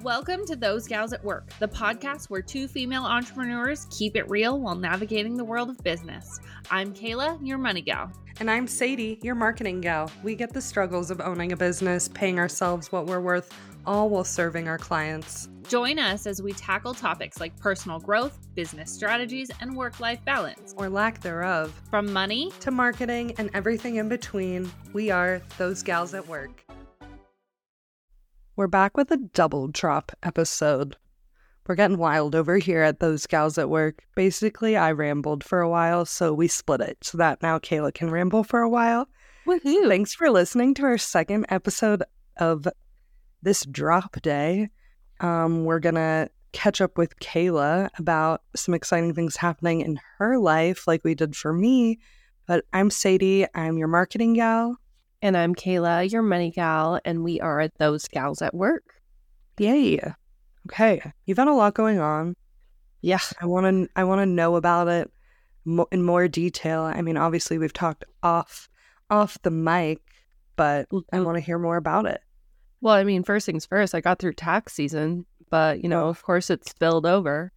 Welcome to Those Gals at Work, the podcast where two female entrepreneurs keep it real while navigating the world of business. I'm Kayla, your money gal. And I'm Sadie, your marketing gal. We get the struggles of owning a business, paying ourselves what we're worth, all while serving our clients. Join us as we tackle topics like personal growth, business strategies, and work-life balance. Or lack thereof. From money to marketing and everything in between, we are Those Gals at Work. We're back with a double drop episode. We're getting wild over here at Those Gals at Work. Basically, I rambled for a while, so we split it so that now Kayla can ramble for a while. Woohoo! Thanks for listening to our second episode of this drop day. We're going to catch up with Kayla about some exciting things happening in her life like we did for me. But I'm Sadie. I'm your marketing gal. And I'm Kayla, your money gal, and we are Those Gals at Work. Yay. Okay. You've had a lot going on. Yeah. I want to know about it in more detail. I mean, obviously we've talked off the mic, but I want to hear more about it. Well, I mean, first things first, I got through tax season, but, of course it spilled over.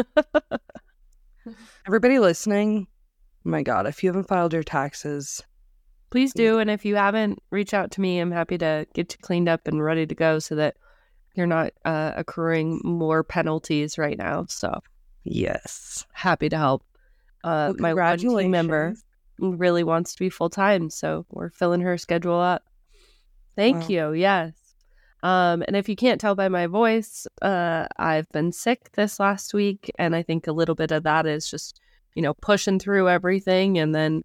Everybody listening, oh my God, if you haven't filed your taxes, please do. And if you haven't, reach out to me. I'm happy to get you cleaned up and ready to go so that you're not accruing more penalties right now. So, yes, happy to help. My one team member really wants to be full time, so we're filling her schedule up. Thank you. Yes. And if you can't tell by my voice, I've been sick this last week, and I think a little bit of that is just, pushing through everything. And then,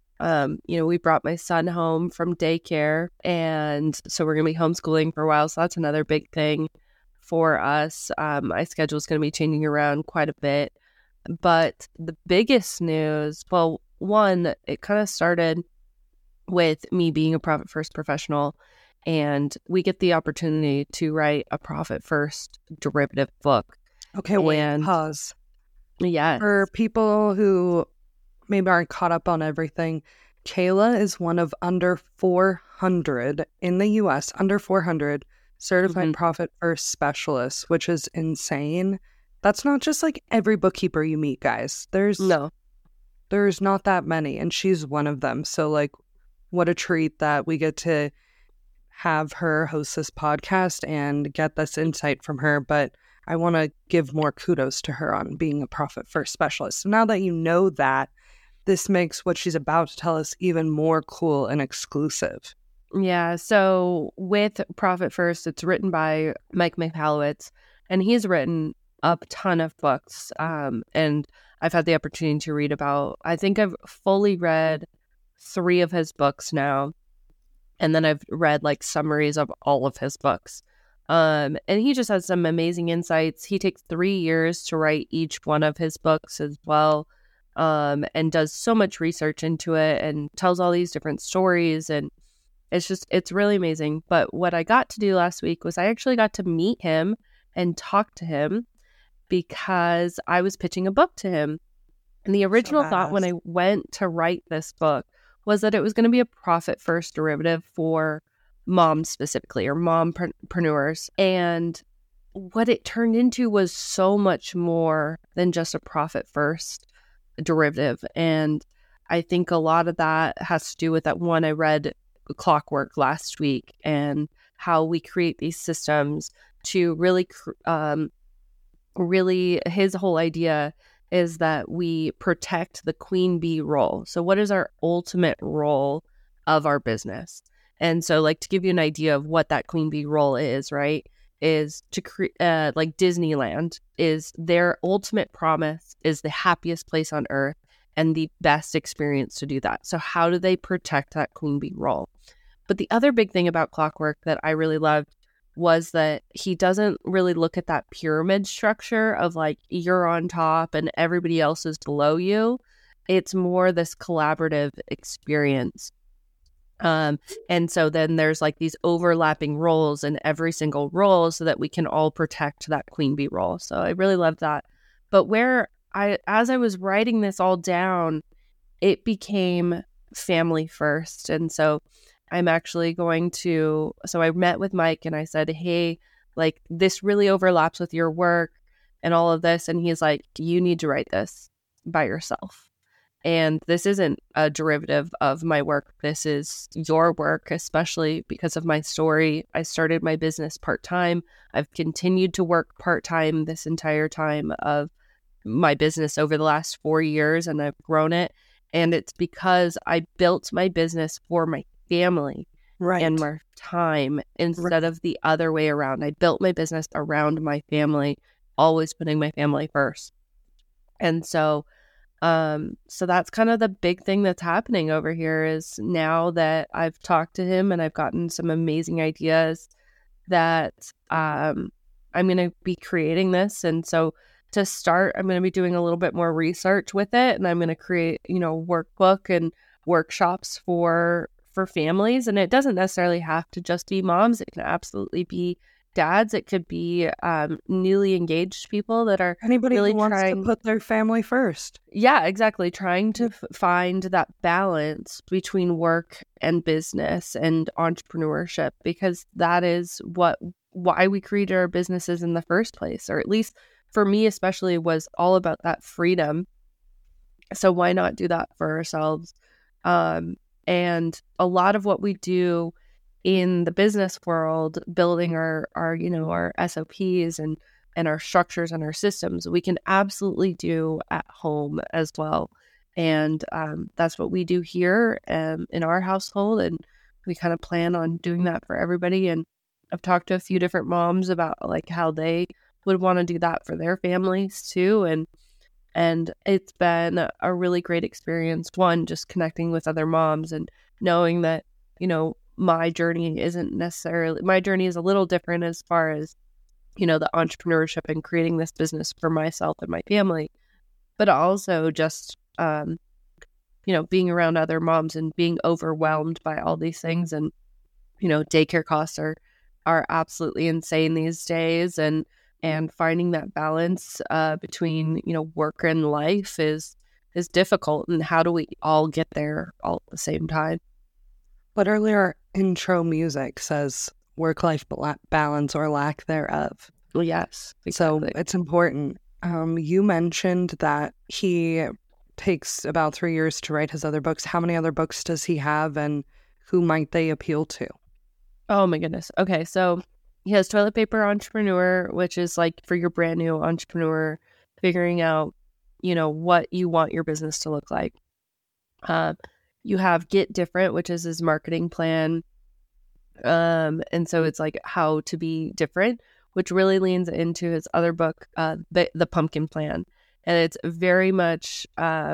we brought my son home from daycare, and so we're going to be homeschooling for a while. So that's another big thing for us. My schedule is going to be changing around quite a bit. But the biggest news, well, one, it kind of started with me being a Profit First professional, and we get the opportunity to write a Profit First derivative book. Okay, wait, pause. Yes. For people who maybe aren't caught up on everything, Kayla is one of under 400 in the U.S., under 400 certified Profit First specialists, which is insane. That's not just like every bookkeeper you meet, guys. There's not that many, and she's one of them. So like, what a treat that we get to have her host this podcast and get this insight from her. But I want to give more kudos to her on being a Profit First specialist. So now that you know that, this makes what she's about to tell us even more cool and exclusive. Yeah. So with Profit First, it's written by Mike Michalowicz, and he's written a ton of books. And I've had the opportunity to read about, I think I've fully read 3 of his books now. And then I've read like summaries of all of his books. And he just has some amazing insights. He takes 3 years to write each one of his books as well. And does so much research into it and tells all these different stories. And it's really amazing. But what I got to do last week was I actually got to meet him and talk to him because I was pitching a book to him. And the original thought when I went to write this book was that it was going to be a Profit First derivative for moms specifically, or mompreneurs. And what it turned into was so much more than just a Profit First derivative. And I think a lot of that has to do with that one I read Clockwork last week, and how we create these systems to really his whole idea is that we protect the queen bee role. So what is our ultimate role of our business? And so like to give you an idea of what that queen bee role is, right, is to create like Disneyland is their ultimate promise is the happiest place on earth and the best experience to do that. So how do they protect that queen bee role? But the other big thing about Clockwork that I really loved was that he doesn't really look at that pyramid structure of like you're on top and everybody else is below you. It's more this collaborative experience. And so then there's like these overlapping roles in every single role so that we can all protect that queen bee role. So I really loved that. But as I was writing this all down, it became family first. And so I'm actually so I met with Mike and I said, hey, like, this really overlaps with your work and all of this. And he's like, you need to write this by yourself. And this isn't a derivative of my work. This is your work, especially because of my story. I started my business part-time. I've continued to work part-time this entire time of my business over the last 4 years, and I've grown it. And it's because I built my business for my family and my time instead of the other way around. I built my business around my family, always putting my family first. And so that's kind of the big thing that's happening over here is now that I've talked to him and I've gotten some amazing ideas that I'm going to be creating this. And so to start, I'm going to be doing a little bit more research with it, and I'm going to create, workbook and workshops for families. And it doesn't necessarily have to just be moms. It can absolutely be dads. It could be newly engaged people that are anybody really who wants to put their family first. Yeah, exactly. Trying to find that balance between work and business and entrepreneurship, because that is why we created our businesses in the first place, or at least for me especially, was all about that freedom. So why not do that for ourselves? And a lot of what we do in the business world, building our SOPs and our structures and our systems, we can absolutely do at home as well. And that's what we do here in our household. And we kind of plan on doing that for everybody. And I've talked to a few different moms about like how they would want to do that for their families too. And it's been a really great experience. One, just connecting with other moms and knowing that, my journey is a little different as far as, the entrepreneurship and creating this business for myself and my family, but also just, being around other moms and being overwhelmed by all these things. And, daycare costs are absolutely insane these days. And finding that balance between, work and life is difficult. And how do we all get there all at the same time? Literally, our intro music says work-life balance or lack thereof. Well, yes, exactly. So it's important. You mentioned that he takes about 3 years to write his other books. How many other books does he have, and who might they appeal to? Oh my goodness. Okay, so he has Toilet Paper Entrepreneur, which is like for your brand new entrepreneur, figuring out, what you want your business to look like. You have Get Different, which is his marketing plan. And so it's like how to be different, which really leans into his other book, the Pumpkin Plan. And it's very much,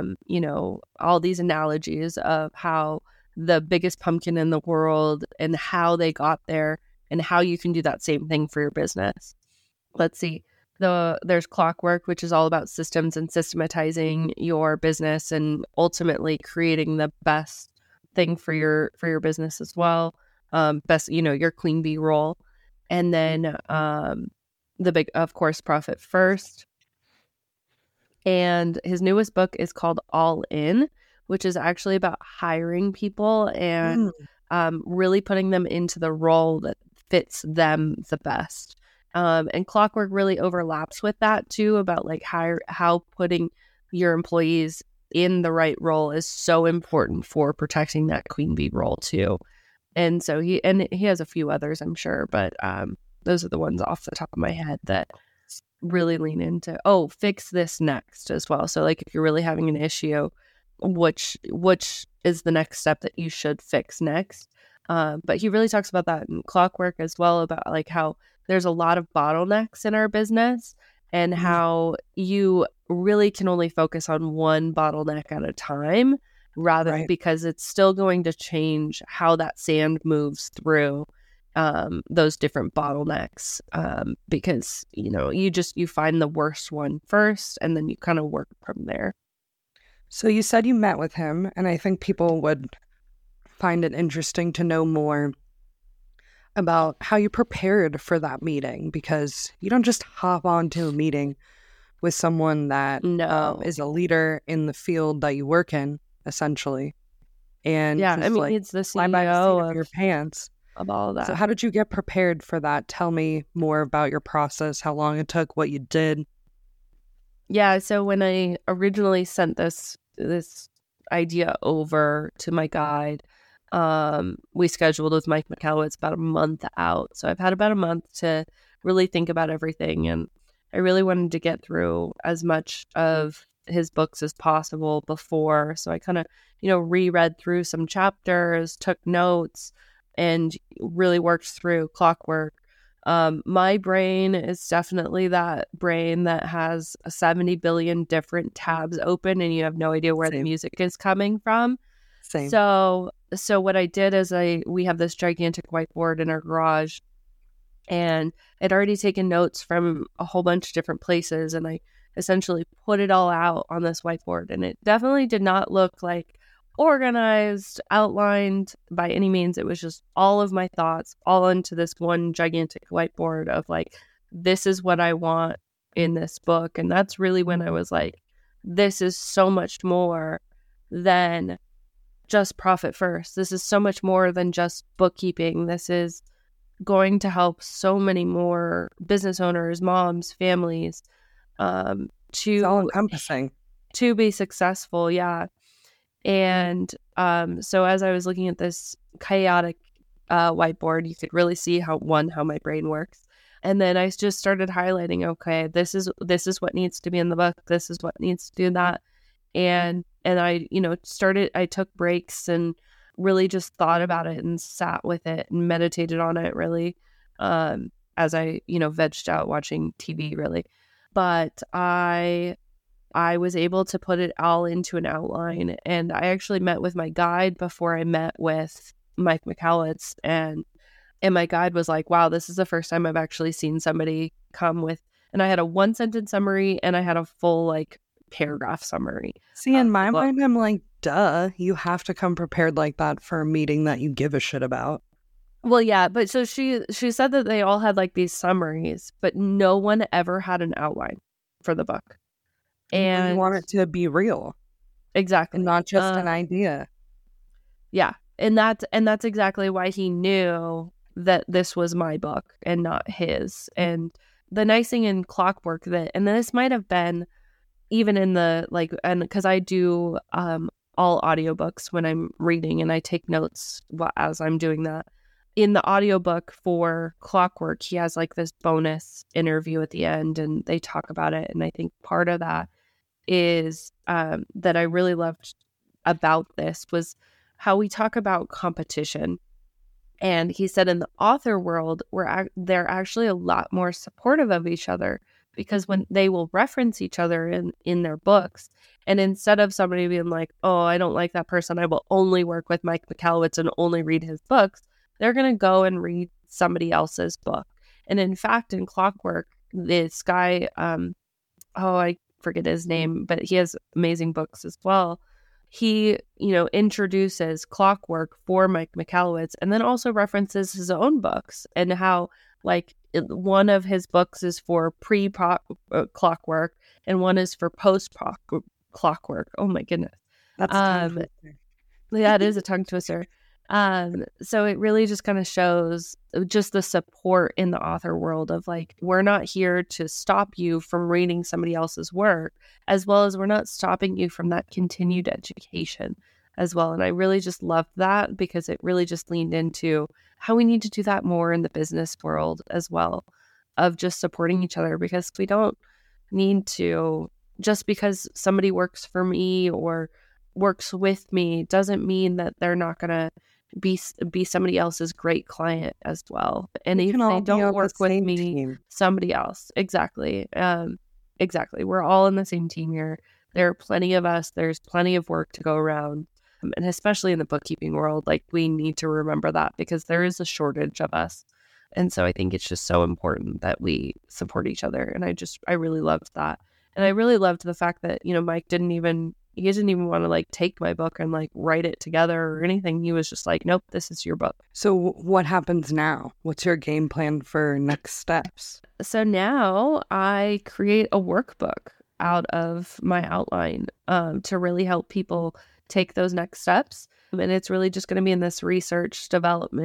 all these analogies of how the biggest pumpkin in the world and how they got there and how you can do that same thing for your business. Let's see. There's Clockwork, which is all about systems and systematizing your business and ultimately creating the best thing for your business as well. Best, your Queen Bee role. And then the big, of course, Profit First. And his newest book is called All In, which is actually about hiring people and really putting them into the role that fits them the best. And Clockwork really overlaps with that too, about like how putting your employees in the right role is so important for protecting that Queen Bee role too. And so he has a few others, I'm sure, but those are the ones off the top of my head that really lean into, fix this next as well. So like if you're really having an issue, which is the next step that you should fix next. But he really talks about that in Clockwork as well, about like how there's a lot of bottlenecks in our business and how you really can only focus on one bottleneck at a time, rather because it's still going to change how that sand moves through those different bottlenecks, because you find the worst one first and then you kind of work from there. So you said you met with him, and I think people would find it interesting to know more about how you prepared for that meeting, because you don't just hop onto a meeting with someone that is a leader in the field that you work in, essentially. And it's the fly by the seat of your pants. of all of that. So how did you get prepared for that? Tell me more about your process, how long it took, what you did. Yeah, so when I originally sent this idea over to my guide, we scheduled with Mike Michalowicz about a month out. So I've had about a month to really think about everything, and I really wanted to get through as much of his books as possible before. So I kind of, reread through some chapters, took notes, and really worked through Clockwork. My brain is definitely that brain that has 70 billion different tabs open and you have no idea where the music is coming from. Same. So what I did is we have this gigantic whiteboard in our garage, and I'd already taken notes from a whole bunch of different places, and I essentially put it all out on this whiteboard, and it definitely did not look like organized, outlined by any means. It was just all of my thoughts all into this one gigantic whiteboard of like, this is what I want in this book. And that's really when I was like, this is so much more than just Profit First. This is so much more than just bookkeeping. This is going to help so many more business owners, moms, families, it's all encompassing, to be successful. Yeah. And so as I was looking at this chaotic whiteboard, you could really see how my brain works. And then I just started highlighting, okay, this is what needs to be in the book. This is what needs to do that. And I, I took breaks and really just thought about it and sat with it and meditated on it really, as I, vegged out watching TV really. But I was able to put it all into an outline, and I actually met with my guide before I met with Mike Michalowicz, and my guide was like, wow, this is the first time I've actually seen somebody come with, and I had a 1-sentence summary and I had a full like paragraph summary. See, in my mind, I'm like, duh, you have to come prepared like that for a meeting that you give a shit about. Well, yeah, but so she said that they all had like these summaries, but no one ever had an outline for the book. And you want it to be real. Exactly. And not just an idea. Yeah. And that's exactly why he knew that this was my book and not his. And the nice thing in Clockwork and this might have been even in the and because I do all audiobooks when I'm reading, and I take notes as I'm doing that. In the audiobook for Clockwork, he has like this bonus interview at the end, and they talk about it. And I think part of that is that I really loved about this was how we talk about competition. And he said in the author world, they're actually a lot more supportive of each other, because when they will reference each other in their books, and instead of somebody being like, oh, I don't like that person, I will only work with Mike Michalowicz and only read his books, they're going to go and read somebody else's book. And in fact, in Clockwork, this guy, I forget his name, but he has amazing books as well. He, introduces Clockwork for Mike Michalowicz, and then also references his own books, and how one of his books is for pre-Clockwork and one is for post-Clockwork. Oh my goodness. That's a tongue twister. Yeah, it is a tongue twister. So it really just kind of shows just the support in the author world of like, we're not here to stop you from reading somebody else's work, as well as we're not stopping you from that continued education as well. And I really just loved that, because it really just leaned into how we need to do that more in the business world as well, of just supporting each other, because we don't need to, just because somebody works for me or works with me doesn't mean that they're not going to be somebody else's great client as well. And if they don't work with me, somebody else. Exactly. Exactly. We're all in the same team here. There are plenty of us. There's plenty of work to go around. And especially in the bookkeeping world, like, we need to remember that, because there is a shortage of us. And so I think it's just so important that we support each other. And I really loved that. And I really loved the fact that, Mike didn't even want to like take my book and like write it together or anything. He was just like, nope, this is your book. So what happens now? What's your game plan for next steps? So now I create a workbook out of my outline to really help people take those next steps. And it's really just going to be in this research development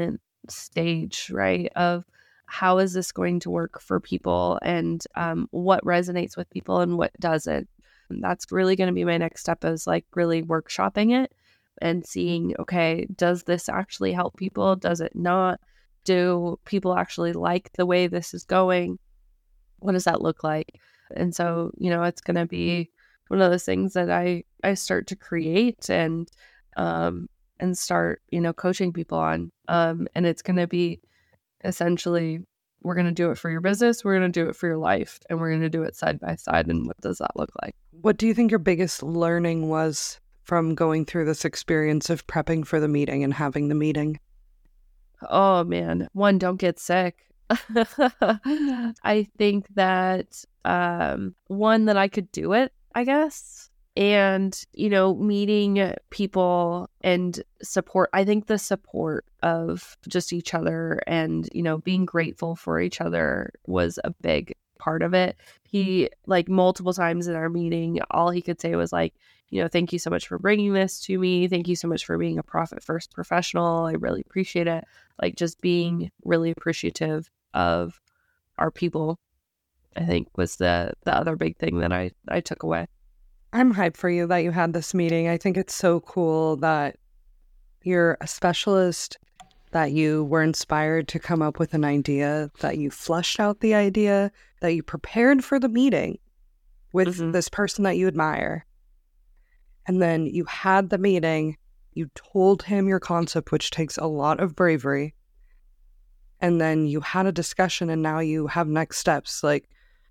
stage, right, of how is this going to work for people, and what resonates with people and what doesn't. And that's really going to be my next step, is like really workshopping it and seeing, okay, does this actually help people? Does it not? Do people actually like the way this is going? What does that look like? And so, it's going to be one of those things that I start to create and start, coaching people on. And it's going to be essentially, we're going to do it for your business, we're going to do it for your life, and we're going to do it side by side. And what does that look like? What do you think your biggest learning was from going through this experience of prepping for the meeting and having the meeting? Oh, man. One, don't get sick. I think that one, that I could do it, I guess. And, meeting people and support. I think the support of just each other and, being grateful for each other was a big part of it. He, like, multiple times in our meeting, all he could say was like, thank you so much for bringing this to me. Thank you so much for being a profit first professional. I really appreciate it. Like, just being really appreciative of our people, I think, was the other big thing that I took away. I'm hyped for you that you had this meeting. I think it's so cool that you're a specialist, that you were inspired to come up with an idea, that you fleshed out the idea, that you prepared for the meeting with this person that you admire. And then you had the meeting, you told him your concept, which takes a lot of bravery. And then you had a discussion, and now you have next steps. Like,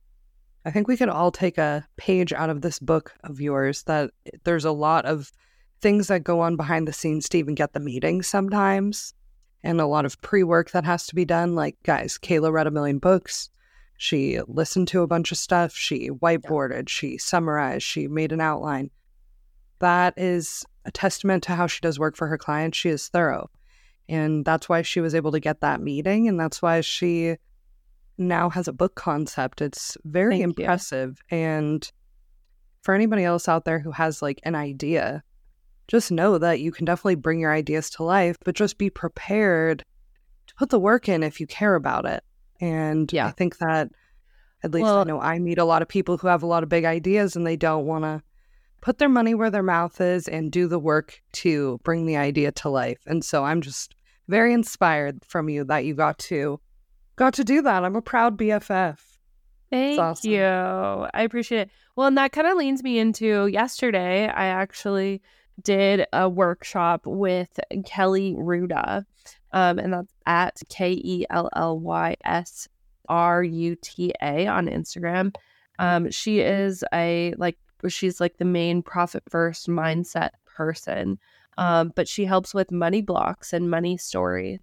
I think we could all take a page out of this book of yours, that there's a lot of things that go on behind the scenes to even get the meeting sometimes, and a lot of pre-work that has to be done. Like, guys, Kayla read 1 million books. She listened to a bunch of stuff. She whiteboarded. She summarized. She made an outline. That is a testament to how she does work for her clients. She is thorough. And that's why she was able to get that meeting. And that's why she now has a book concept. It's very impressive. And for anybody else out there who has like an idea, just know that you can definitely bring your ideas to life, but just be prepared to put the work in if you care about it. And I think that, at least I know I meet a lot of people who have a lot of big ideas and they don't want to put their money where their mouth is and do the work to bring the idea to life. And so I'm just very inspired from you that you got to do that. I'm a proud BFF. Thank you. I appreciate it. Well, and that kind of leads me into yesterday. I actually did a workshop with Kelly Ruta, and that's at KELLYSRUTA on Instagram. She's like the main profit first mindset person, but she helps with money blocks and money stories.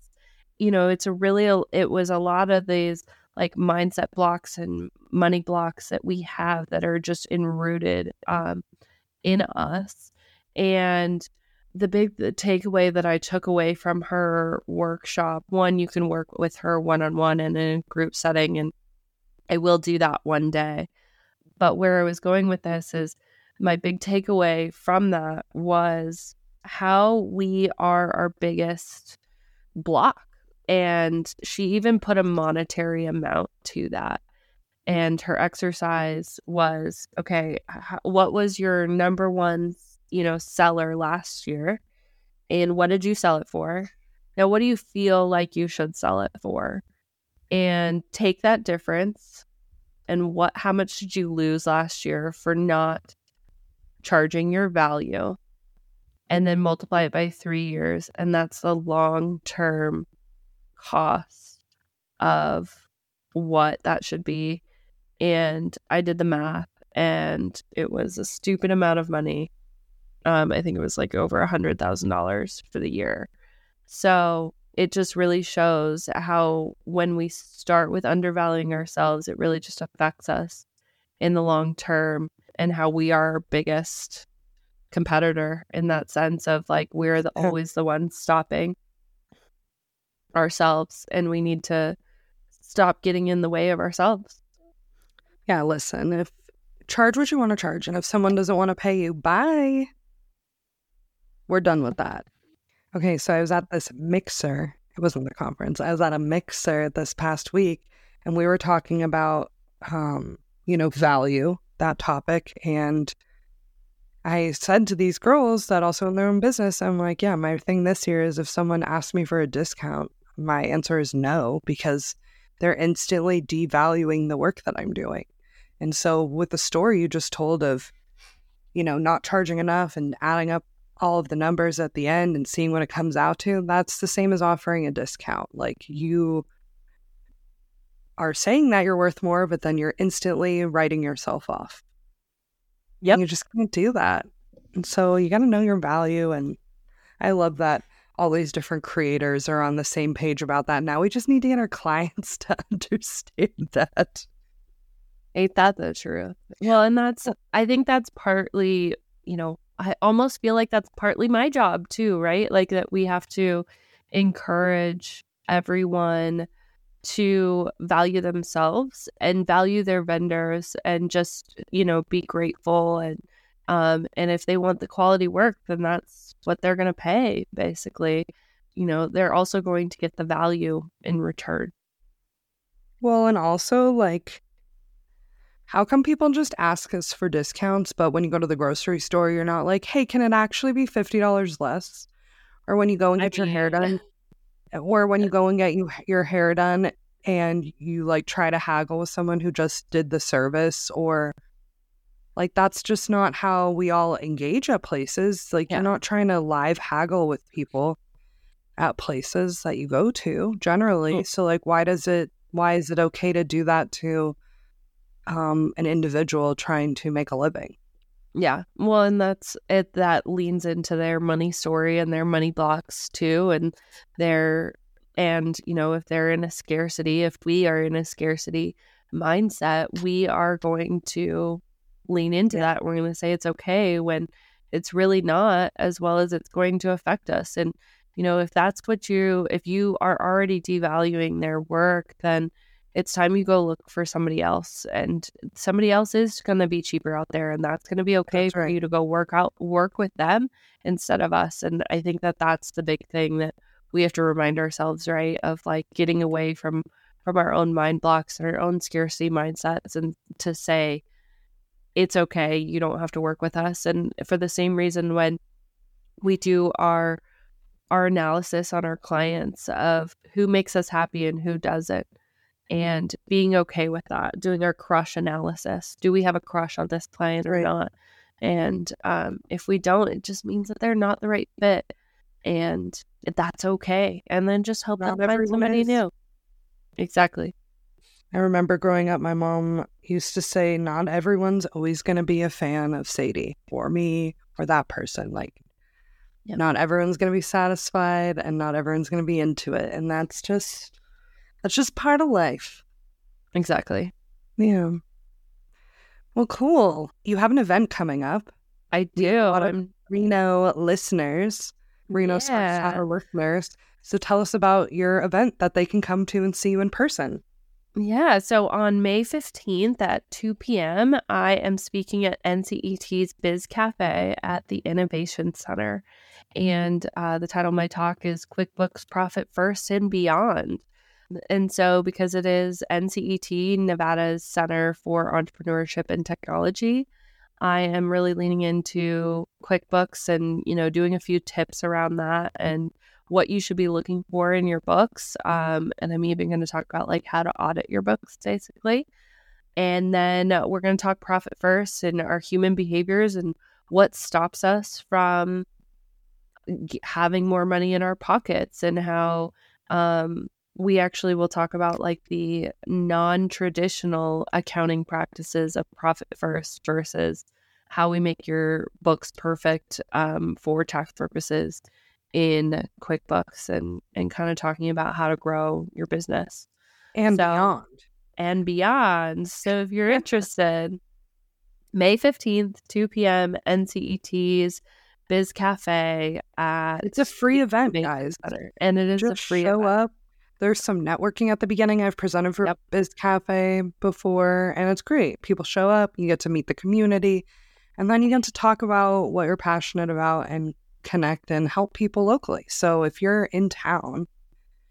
It was a lot of these like mindset blocks and money blocks that we have that are just enrooted in us. And the takeaway that I took away from her workshop, one, you can work with her one-on-one and in a group setting, and I will do that one day. But where I was going with this is, my big takeaway from that was how we are our biggest block. And she even put a monetary amount to that. And her exercise was, okay, what was your number one, seller last year? And what did you sell it for? Now, what do you feel like you should sell it for? And take that difference and how much did you lose last year for not charging your value, and then multiply it by 3 years. And that's the long-term cost of what that should be. And I did the math, and it was a stupid amount of money. I think it was like over $100,000 for the year. So it just really shows how when we start with undervaluing ourselves, it really just affects us in the long term, and how we are our biggest competitor in that sense of like, we're always the ones stopping ourselves, and we need to stop getting in the way of ourselves. Yeah, listen, if charge what you want to charge, and if someone doesn't want to pay you, bye. We're done with that. Okay, so I was at this mixer it wasn't the conference. I was at a mixer this past week, and we were talking about, value, that topic. And I said to these girls that also in their own business, I'm like, yeah, my thing this year is if someone asks me for a discount, my answer is no, because they're instantly devaluing the work that I'm doing. And so with the story you just told of, not charging enough and adding up all of the numbers at the end and seeing what it comes out to, that's the same as offering a discount. Like, you are saying that you're worth more, but then you're instantly writing yourself off. Yep. You just can't do that. And so you got to know your value. And I love that all these different creators are on the same page about that. Now we just need to get our clients to understand that. Ain't that the truth? Well, and I think that's partly, I almost feel like that's partly my job too, right? Like that we have to encourage everyone to value themselves and value their vendors and just, be grateful. And if they want the quality work, then that's what they're going to pay, basically. They're also going to get the value in return. Well, and also, like, how come people just ask us for discounts, but when you go to the grocery store, you're not like, hey, can it actually be $50 less? Or when you go and get your hair done, or when you go and get your hair done and you like try to haggle with someone who just did the service, or like, that's just not how we all engage at places. Like, you're not trying to live haggle with people at places that you go to generally. So like, why is it okay to do that to an individual trying to make a living? Yeah. Well, and that's it. That leans into their money story and their money blocks too. And if they're in a scarcity, if we are in a scarcity mindset, we are going to lean into that. We're going to say it's okay when it's really not, as well as it's going to affect us. And, if you are already devaluing their work, then it's time you go look for somebody else, and somebody else is going to be cheaper out there, and that's going to be okay. That's for right. You to go work with them instead of us. And I think that that's the big thing that we have to remind ourselves, right, of like getting away from our own mind blocks and our own scarcity mindsets, and to say it's okay, you don't have to work with us. And for the same reason, when we do our analysis on our clients of who makes us happy and who doesn't, and being okay with that, doing our crush analysis. Do we have a crush on this client or not? And if we don't, it just means that they're not the right fit. And that's okay. And then just help them find somebody new. Exactly. I remember growing up, my mom used to say, not everyone's always going to be a fan of Sadie or me or that person. Like, not everyone's going to be satisfied and not everyone's going to be into it. And that's just part of life. Exactly. Yeah. Well, cool. You have an event coming up. I do. A lot of Reno listeners, Reno/Seattle listeners. So tell us about your event that they can come to and see you in person. Yeah. So on May 15th at 2 p.m., I am speaking at NCET's Biz Cafe at the Innovation Center. And the title of my talk is QuickBooks Profit First and Beyond. And so because it is NCET, Nevada's Center for Entrepreneurship and Technology, I am really leaning into QuickBooks and, doing a few tips around that and what you should be looking for in your books. And I'm even going to talk about like how to audit your books, basically. And then we're going to talk profit first and our human behaviors and what stops us from having more money in our pockets, and how we actually will talk about like the non-traditional accounting practices of profit first versus how we make your books perfect for tax purposes in QuickBooks, and kind of talking about how to grow your business and beyond. So if you're interested, May 15th, 2 p.m., NCET's Biz Cafe. It's a free event, guys. And it is just a free show event. Up. There's some networking at the beginning. I've presented for Biz Cafe before, and it's great. People show up, you get to meet the community, and then you get to talk about what you're passionate about and connect and help people locally. So if you're in town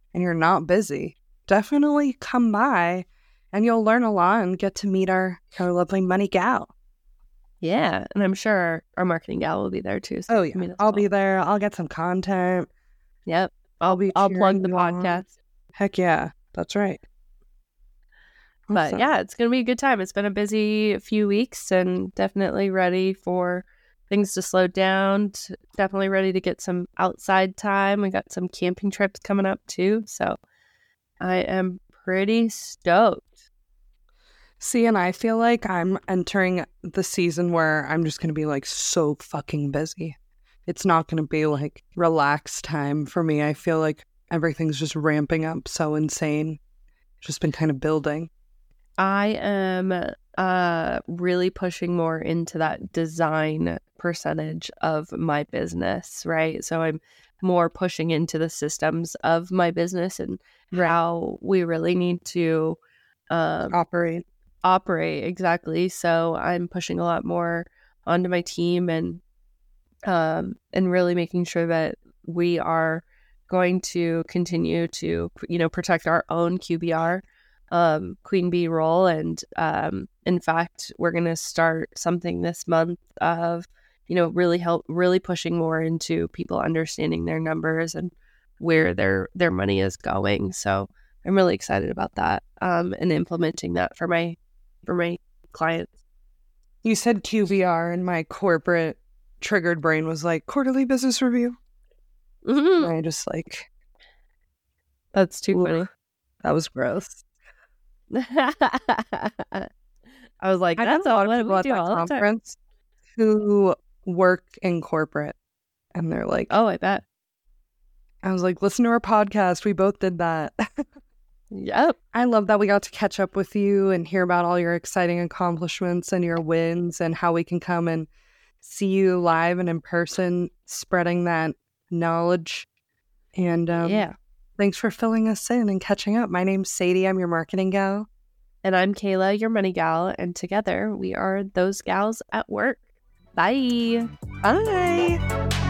and you're not busy, definitely come by and you'll learn a lot and get to meet our lovely money gal. Yeah, and I'm sure our marketing gal will be there too. So I'll be there. I'll get some content. Yep. I'll plug the podcast. Heck yeah, that's right. But yeah, it's going to be a good time. It's been a busy few weeks and definitely ready for things to slow down. Definitely ready to get some outside time. We got some camping trips coming up too. So I am pretty stoked. See, and I feel like I'm entering the season where I'm just going to be like so fucking busy. It's not going to be like relaxed time for me. I feel like everything's just ramping up so insane. Just been kind of building. I am really pushing more into that design percentage of my business, right? So I'm more pushing into the systems of my business and how we really need to operate. Exactly. So I'm pushing a lot more onto my team and really making sure that we are going to continue to, protect our own QBR. Queen Bee role, and in fact we're going to start something this month of really pushing more into people understanding their numbers and where their money is going. So I'm really excited about that and implementing that for my clients. You said QBR and my corporate triggered brain was like quarterly business review. Mm-hmm. And I just like, that's too funny. That was gross. I was like, that's all what we do all the time. Who work in corporate, and they're like, oh, I bet. I was like, listen to our podcast. We both did that. Yep. I love that we got to catch up with you and hear about all your exciting accomplishments and your wins and how we can come and see you live and in person, spreading that knowledge. And yeah. Thanks for filling us in and catching up. My name's Sadie. I'm your marketing gal. And I'm Kayla, your money gal. And together we are those gals at work. Bye. Bye.